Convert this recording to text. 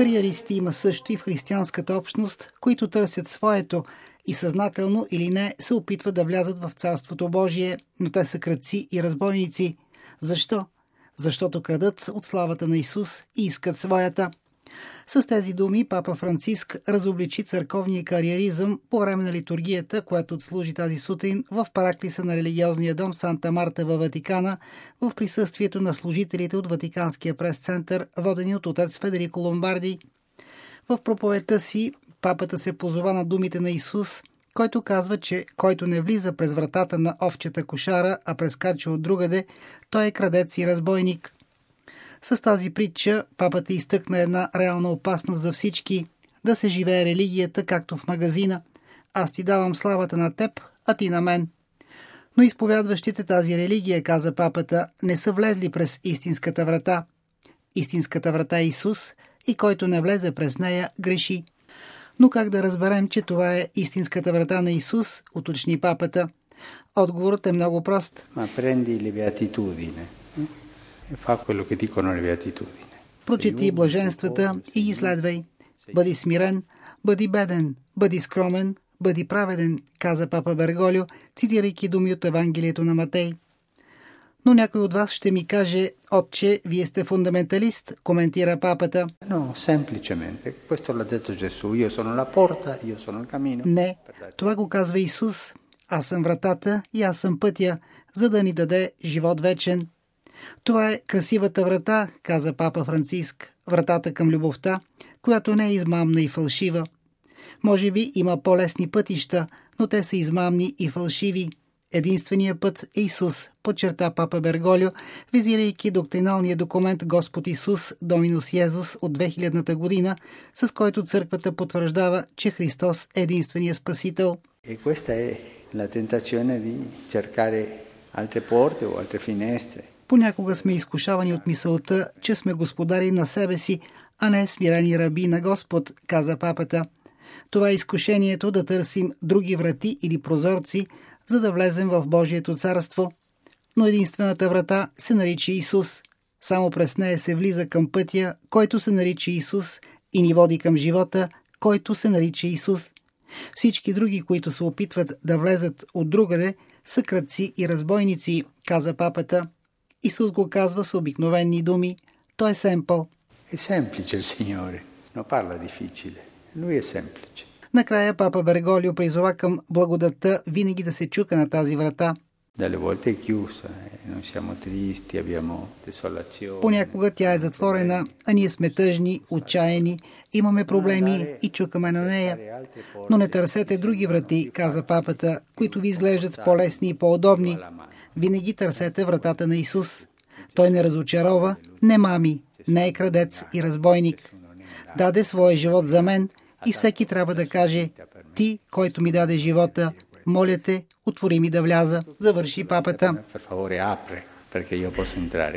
Кариеристи има също и в християнската общност, които търсят своето и съзнателно или не се опитват да влязат в Царството Божие, но те са крадци и разбойници. Защо? Защото крадат от славата на Исус и искат своята. С тези думи папа Франциск разобличи църковния кариеризъм по време на литургията, която отслужи тази сутрин в параклиса на религиозния дом Санта Марта във Ватикана, в присъствието на служителите от Ватиканския прес-център, водени от отец Федерико Ломбарди. В проповедта си папата се позова на думите на Исус, който казва, че който не влиза през вратата на овчета кошара, а прескача от другаде, той е крадец и разбойник. С тази притча папата изтъкна една реална опасност за всички – да се живее религията, както в магазина. Аз ти давам славата на теб, а ти на мен. Но изповядващите тази религия, каза папата, не са влезли през истинската врата. Истинската врата е Исус и който не влезе през нея, греши. Но как да разберем, че това е истинската врата на Исус, уточни папата? Отговорът е много прост. Прочети блаженствата и ги следвай. Бъди смирен, бъди беден, бъди скромен, бъди праведен, каза папа Берголио, цитирайки думи от Евангелието на Матей. Но някой от вас ще ми каже: отче, вие сте фундаменталист, коментира папата. Не, това го казва Исус. Аз съм вратата и аз съм пътя, за да ни даде живот вечен. Това е красивата врата, каза папа Франциск, вратата към любовта, която не е измамна и фалшива. Може би има по-лесни пътища, но те са измамни и фалшиви. Единственият път е Исус, подчерта папа Берголио, визирайки доктриналния документ Господ Исус, Доминус Йезус от 2000-та година, с който църквата потвърждава, че Христос е единственият Спасител. И questa è la tentazione di cercare altre porte o altre finestre. Понякога сме изкушавани от мисълта, че сме господари на себе си, а не смирени раби на Господ, каза папата. Това е изкушението да търсим други врати или прозорци, за да влезем в Божието царство. Но единствената врата се нарича Исус. Само през нея се влиза към пътя, който се нарича Исус, и ни води към живота, който се нарича Исус. Всички други, които се опитват да влезат от другаде, са крадци и разбойници, каза папата. Исус го казва с обикновени думи. Той е семпъл. Е semplice il Signore, non parla difficile. Lui è semplice. Накрая папа Берголио призова към благодатта винаги да се чука на тази врата. Dalle volte è chiusa, noi siamo tristi, abbiamo desolazione. Понякога тя е затворена, а ние сме тъжни, отчаяни, имаме проблеми и чукаме на нея. Но не търсете други врати, каза папата, които ви изглеждат по-лесни и по-удобни. Винаги търсете вратата на Исус. Той не разочарова, не мами, не е крадец и разбойник. Даде своя живот за мен и всеки трябва да каже: ти, който ми даде живота, моля те, отвори ми да вляза, завърши папата.